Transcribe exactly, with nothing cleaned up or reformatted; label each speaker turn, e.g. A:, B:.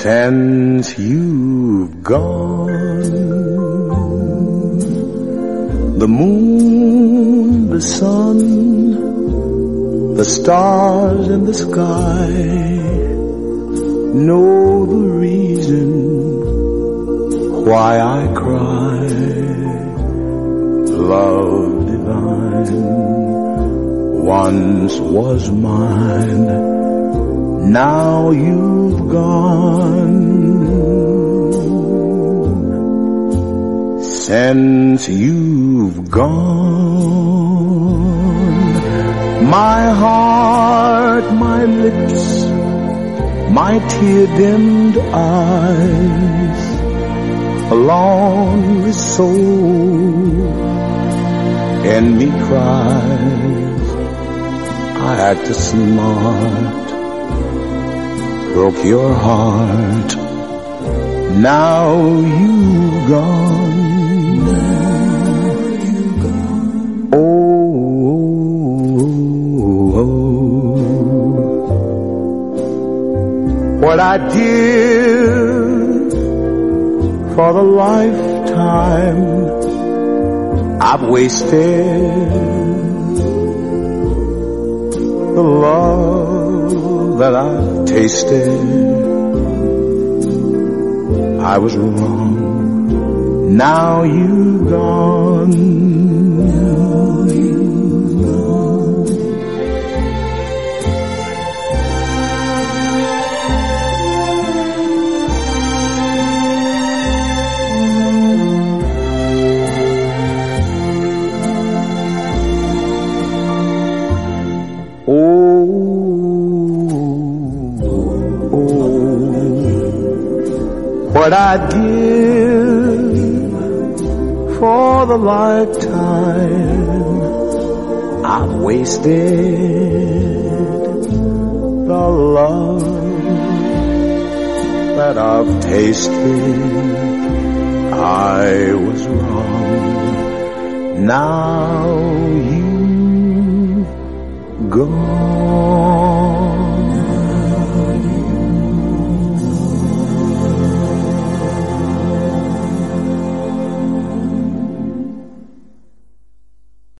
A: since you've gone. The moon, the sun, the stars in the sky know the reason why I cry. Love divine once was mine, now you've gone. Since you've gone, my heart, my lips, my tear-dimmed eyes, a lonely soul in me cries. I acted smart, broke your heart, now you've gone. Oh, oh, oh, what I did for the lifetime I've wasted, the love that I've tasted. I was wrong, now you've gone. What I give for the lifetime I've wasted, the love that I've tasted. I was wrong, now you